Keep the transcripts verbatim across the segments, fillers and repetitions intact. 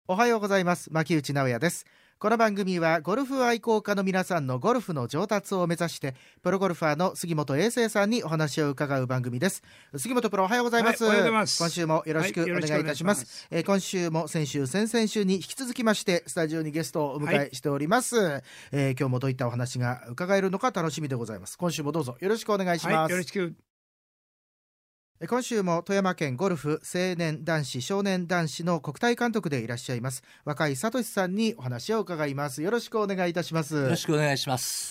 おはようございます。牧内直也です。この番組はゴルフ愛好家の皆さんのゴルフの上達を目指してプロゴルファーの杉本英生さんにお話を伺う番組です。杉本プロ、おはようございます。 はい、おはようございます。 今週もよろしくお願いいたします。はい、えー、今週も先週先々週に引き続きましてスタジオにゲストをお迎えしております。はい、えー、今日もどういったお話が伺えるのか楽しみでございます。今週もどうぞよろしくお願いします。 はい、よろしく。 今週も富山県ゴルフ青年男子少年男子の国体監督でいらっしゃいます若井聡さんにお話を伺います。よろしくお願いいたします。 よろしくお願いします。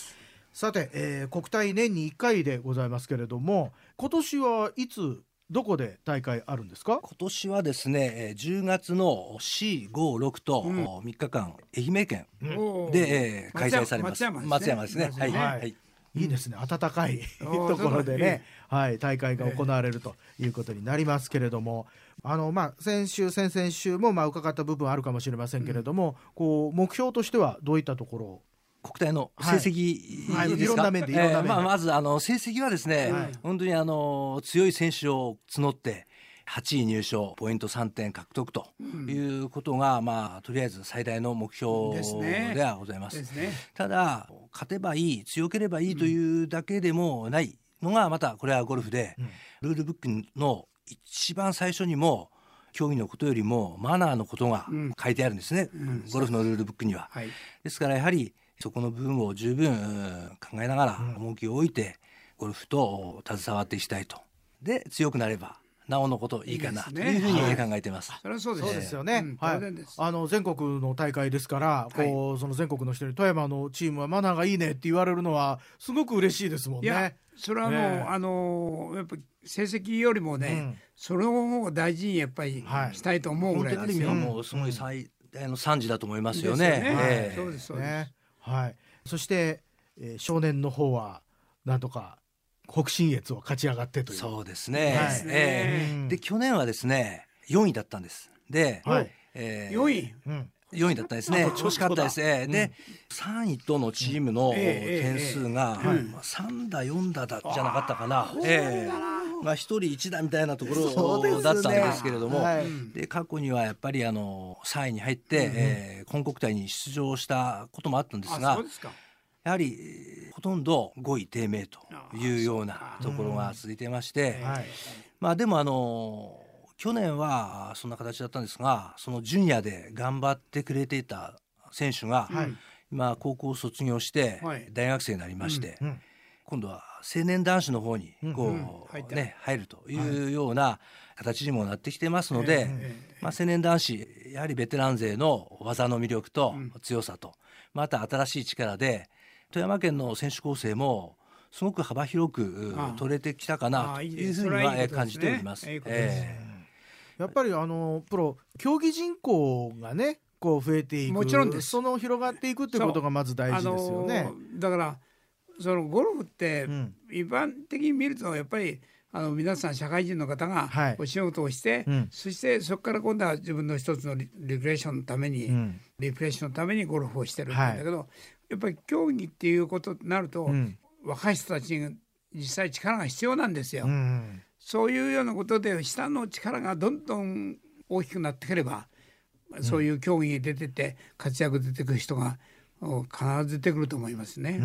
さて、えー、国体年にいっかいでございますけれども、今年はいつどこで大会あるんですか？ 今年はですねじゅうがつのよん、ご、ろくとみっかかん、愛媛県で、うん、開催されます。松山ですね。松山ですね。はい、はいはいいいですね、暖かいところでね、はい、大会が行われるということになりますけれども、あの、まあ、先週先々週もまあ伺った部分あるかもしれませんけれども、うん、こう目標としてはどういったところを？ 国体の成績、はい、 いろんな面でいろんな面で、 えーまあ、まずあの成績はですね、はい、本当にあの強い選手を募ってはちい入賞、ポイントさんてん獲得ということが、うん、まあとりあえず最大の目標ではございます。ですね。ただ勝てばいい、強ければいいというだけでもないのが、またこれはゴルフで、うん、ルールブックの一番最初にも競技のことよりもマナーのことが書いてあるんですね、うん、ゴルフのルールブックには、はい、ですからやはりそこの部分を十分考えながら重きを置いてゴルフと携わっていきたいと。で強くなればなおのこといいかなというふうに考えています。 それはそうです、そうですよね、うんはい、あの全国の大会ですから、こう、はい、その全国の人に富山のチームはマナーがいいねって言われるのはすごく嬉しいですもんね。 いやそれはもう、ね、あのやっぱ成績よりもね、うん、それを大事にやっぱりしたいと思うぐらいですよ。 本当にもうすごい最大の賛辞だと思いますよね。 ですよね、 えー、 そうですそうです、 ねはい、そして、えー、少年の方はなんとか北信越を勝ち上がってという。 そうですね、はいえー、で去年はですねよんいだったんです。で、 はいえー、よんい、 うんよんいだったんですね。惜しかったですね、うん、でさんいとのチームの点数がさんだよんだじゃなかったかな、えーまあ、ひとりいちだみたいなところだったんですけれども、で、ねはい、で過去にはやっぱりあのさんいに入って、うんえー、今国体に出場したこともあったんですが、 そうですか。 やはりほとんどごい低迷というようなところが続いていまして、うんはい、まあでもあの去年はそんな形だったんですが、そのジュニアで頑張ってくれていた選手が、はい、今高校を卒業して大学生になりまして、はいうん、今度は青年男子の方にこう、うんうんね、入るというような形にもなってきてますので、はいまあ、青年男子やはりベテラン勢の技の魅力と強さと、また新しい力で富山県の選手構成もすごく幅広く取れてきたかなというふうには感じております。 やっぱりあのプロ競技人口がねこう増えていく、 もちろんです。 その広がっていくっていうことがまず大事ですよね。 あのだからそのゴルフって一般的に見るとやっぱりあの皆さん社会人の方がお仕事をして、はいうん、そしてそこから今度は自分の一つのリフレッションのために、うん、リフレッションのためにゴルフをしてるんだけど、はい、やっぱり競技っていうことになると、うん、若い人たちに実際力が必要なんですよ、うん、そういうようなことで下の力がどんどん大きくなってくれば、うん、そういう競技に出てて活躍出てくる人が必ず出てくると思いますね、うん、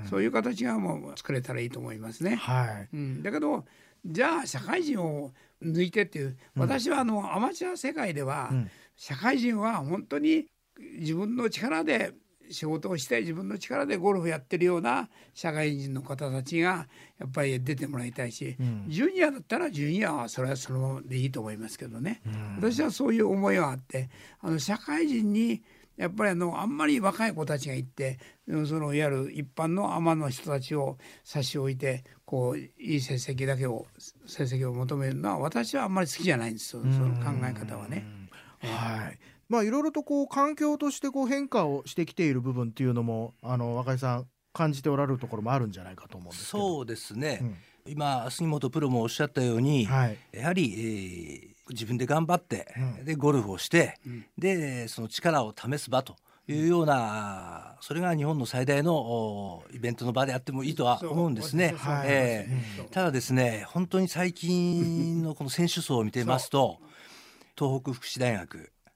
そういう形がもう作れたらいいと思いますね、はいうん、だけどじゃあ社会人を抜いてっていう、私はあのアマチュア世界では、うん、社会人は本当に自分の力で仕事をして自分の力でゴルフやってるような社会人の方たちがやっぱり出てもらいたいし、うん、ジュニアだったらジュニアはそれはそのままでいいと思いますけどね、うん、私はそういう思いがあって、あの社会人にやっぱりあのあんまり若い子たちが行ってそのいわゆる一般のアマの人たちを差し置いてこういい成績だけを成績を求めるのは私はあんまり好きじゃないんですよ、その考え方はね。 はいまあ、いろいろとこう環境としてこう変化をしてきている部分っていうのもあの若井さん感じておられるところもあるんじゃないかと思うんですけど。 そうですね、うん、今杉本プロもおっしゃったように、はい、やはり、えー、自分で頑張って、うん、でゴルフをして、うん、でその力を試す場というような、それが日本の最大のイベントの場であってもいいとは思うんですね、はいえー、ただですね本当に最近のこの選手層を見てますと東北福祉大学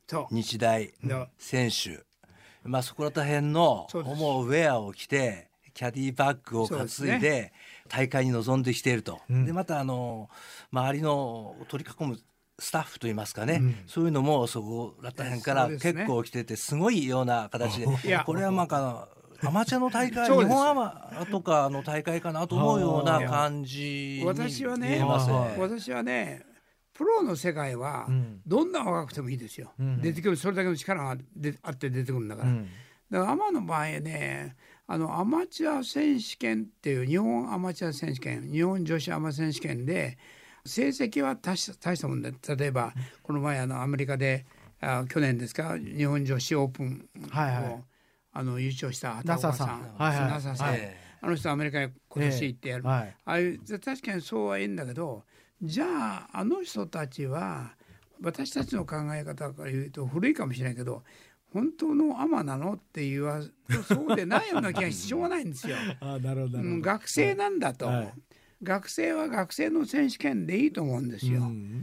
日大選手、まあ、そこら辺の思うウェアを着てキャディバッグを担いで大会に臨んできていると、うん、でまたあの周りの取り囲むスタッフといいますかね、うん、そういうのもそこら辺から結構来ててすごいような形で、これはまあアマチュアの大会、日本アマとかの大会かなと思うような感じに見えますね。 私はね、プロの世界はどんな若くてもいいですよ、うん、出てくる、それだけの力があって出てくるんだから、うん、だからアマの場合ね、あのアマチュア選手権っていう日本アマチュア選手権、日本女子アマ選手権で成績は大した、大したもんで、例えばこの前あのアメリカであ去年ですか、日本女子オープンを、はいはい、あの優勝した畑岡さん、ナサさん、あの人アメリカへ今年行ってやる、えーはい、ああいう確かにそうはいいんだけど、じゃああの人たちは私たちの考え方から言うと古いかもしれないけど、本当のアマなのって言わそうでないような気がしょうがないんですよ。あ、なるほど、学生なんだと、はい、学生は学生の選手権でいいと思うんですよ、うん、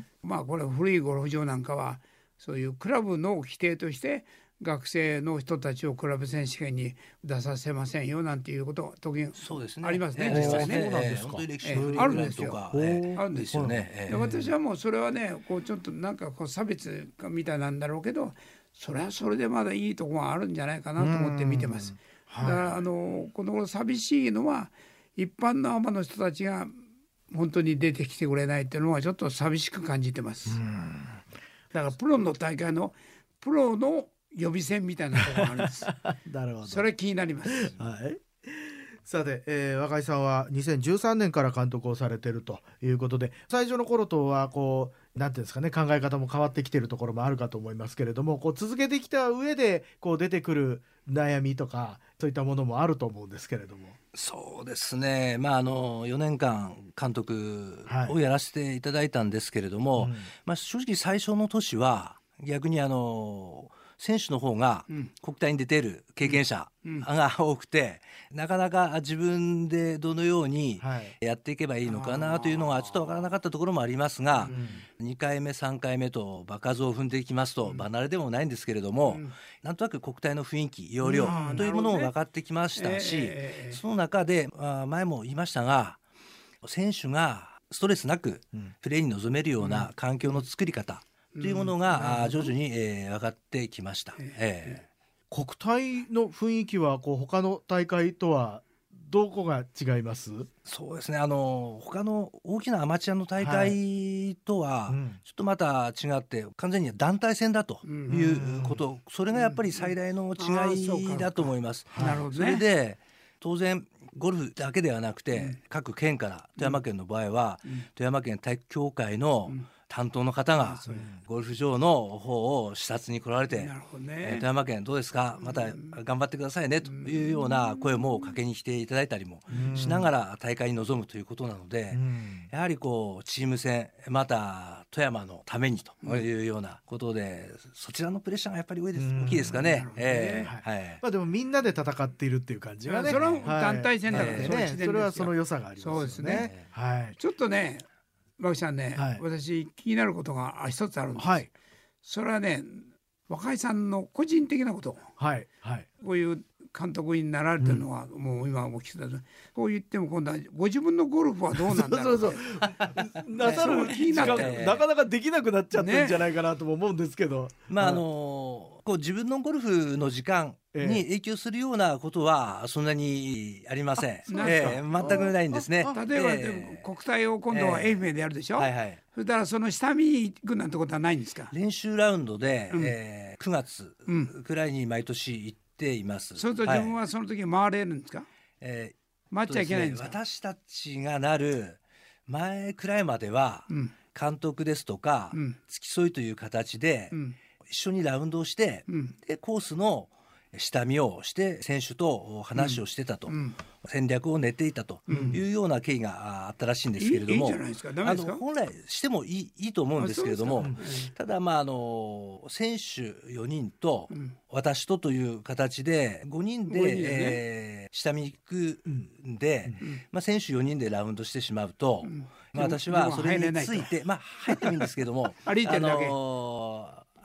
まあこれ古いゴルフ場なんかはそういうクラブの規定として学生の人たちをクラブ選手権に出させませんよなんていうことが時々ありますね。実際ね、あるんですよ。あるんですよね。私はもうそれはね、こうちょっとなんかこう差別みたいなんだろうけど、それはそれでまだいいところがあるんじゃないかなと思って見てます。だからあのこの寂しいのは一般のアマの人たちが本当に出てきてくれないっていうのはちょっと寂しく感じてます。だからプロの大会のプロの予備選みたいなところがあるんですなるほど、それ気になります、 はい、さて、えー、若井さんはにせんじゅうさんねんから監督をされているということで、最初の頃とはこうなんていうんですかね、考え方も変わってきているところもあるかと思いますけれども、こう続けてきた上でこう出てくる悩みとかそういったものもあると思うんですけれども。 そうですね、まあ、あのよねんかん監督をやらせていただいたんですけれども、はい、うん、まあ、正直最初の年は逆にあの選手の方が国体に出ている経験者が多くて、なかなか自分でどのようにやっていけばいいのかなというのがちょっと分からなかったところもありますが、にかいめさんかいめと場数を踏んでいきますと離れでもないんですけれども、なんとなく国体の雰囲気、要領というものも分かってきましたし、その中で前も言いましたが、選手がストレスなくプレーに臨めるような環境の作り方というものが、うん、徐々に、えー、分かってきました、えー、国体の雰囲気はこう他の大会とはどこが違います？ そうですね、あの他の大きなアマチュアの大会とはちょっとまた違って、完全に団体戦だということ、うん、それがやっぱり最大の違いだと思います。なるほどね。それで当然ゴルフだけではなくて、うん、各県から富山県の場合は、うん、富山県体育協会の、うん、担当の方がゴルフ場の方を視察に来られて、ねえー、富山県どうですか、また頑張ってくださいねというような声もかけに来ていただいたりもしながら大会に臨むということなので、やはりこうチーム戦、また富山のためにというようなことで、そちらのプレッシャーがやっぱり大きいですかね。 でもみんなで戦っているっていう感じがね、 それは団体戦だからね、 はい、それはその良さがありますよね。そうですね、 はい、ちょっとね馬木さんね、はい、私気になることが一つあるんです、はい、それはね、若井さんの個人的なこと、はいはい、こういう監督になられてるのは、うん、もう今お聞きしたこう言っても今度はご自分のゴルフはどうなんだろう、そうそうそうなさる気になってなかなかできなくなっちゃってるんじゃないかなとも思うんですけど、ね、 まああのこう自分のゴルフの時間に影響するようなことはそんなにありません、えー、全くないんですね。 例えば、えー、国体を今度は愛媛でやるでしょ、えーはいはい、それからその下見に行くなんてことはないんですか？ 練習ラウンドで、うん、えー、くがつくらいに毎年行っています、うん、 それと自分はその時回れるんですか？はい、えー、回っちゃいけないんですか？ 私たちがなる前くらいまでは、うん、監督ですとか、うん、付き添いという形で、うん、一緒にラウンドをして、うん、でコースの下見をして選手と話をしてたと、うん、戦略を練っていたというような経緯があったらしいんですけれども、本来してもいい、いいと思うんですけれども、ただ、まあ、あの選手よにんと私とという形でごにんで、ねえー、下見に行くんで、うんまあ、選手よにんでラウンドしてしまうと、うんまあ、私はそれについて、まあ、入ってもいいんですけども歩いてるだけ、あのー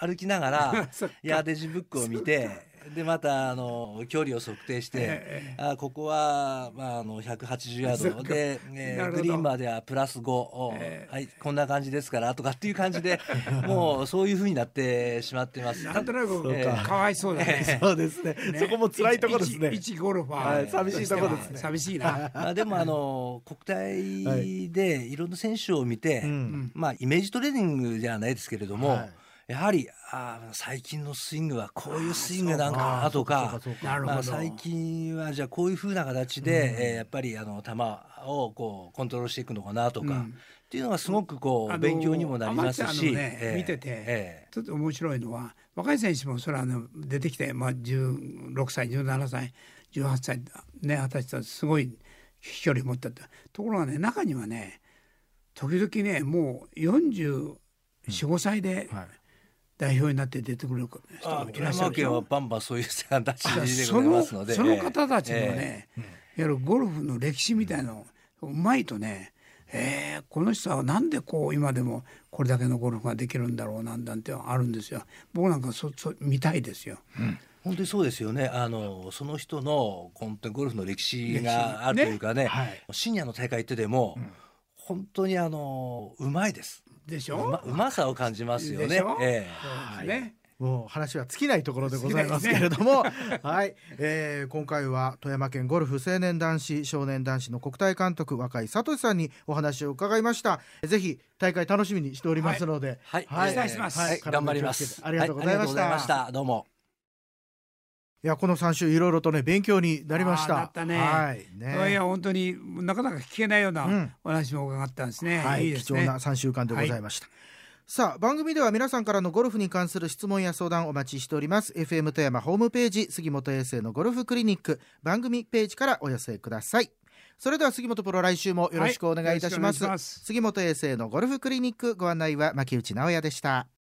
歩きながらヤーデージブックを見てでまたあの距離を測定して、ええ、あここは、まあ、あのひゃくはちじゅうヤードで、えー、グリーンまではプラスご、ええ、はい、こんな感じですからとかっていう感じでもうそういう風になってしまってます。 なんとなく、えー、かわいそうだね、 えー、そうですね、ね、そこも辛いところですね。 一ゴルファー、 はい、寂しいところですね。 寂しいなまあでもあの国体でいろんな選手を見て、はい、まあ、イメージトレーニングではないですけれども、はい、やはりあ最近のスイングはこういうスイングなんかなとか、まあ、最近はじゃあこういう風な形で、うん、えー、やっぱりあの球をこうコントロールしていくのかなとか、うん、っていうのがすごくこう勉強にもなりますし、 ね、えー、見てて、えー、ちょっと面白いのは若い選手もそれは、ね、出てきて、まあ、じゅうろくさいじゅうななさいじゅうはっさいね、はたちとすごい飛距離を持ったってところがね、中にはね時々ねもうよんじゅうよん、ごさいで、うん、はい、代表になって出てくる人がいらっしゃるでしょ。 はバンバンそういう形でございますので、 そのその方たちのね、えー、いわゆるゴルフの歴史みたいなのうまいとね、えー、この人はなんでこう今でもこれだけのゴルフができるんだろうなんだってあるんですよ。僕なんかそそ見たいですよ、うん、 本当にそうですよね。あのその人の本当にゴルフの歴史があるというかね、ね、はい、シニアの大会行ってでも、うん、本当にあのうまいですでしょ。うま、 うまさを感じますよね。えー、 そうですね。もう話は尽きないところでございますけれども、ね、はい、えー、今回は富山県ゴルフ青年男子少年男子の国体監督若井聡さんにお話を伺いました。ぜひ大会楽しみにしておりますので、 はいはい、 期待します、 はい、頑張ります。 ありがとうございました、はい、ありがとうございました。 どうも。 いやこのさん週いろいろとね勉強になりました。 なったね。 はいね。 いや本当になかなか聞けないようなお話も伺ったんですね。うん、はい、いいですね。 貴重なさんしゅうかんでございました。はい、さあ番組では皆さんからのゴルフに関する質問や相談お待ちしております。 エフエム 富山ホームページ杉本英生のゴルフクリニック番組ページからお寄せください。それでは杉本プロ来週もよろしくお願いいたします。はい、杉本英生のゴルフクリニックご案内は牧内直哉でした。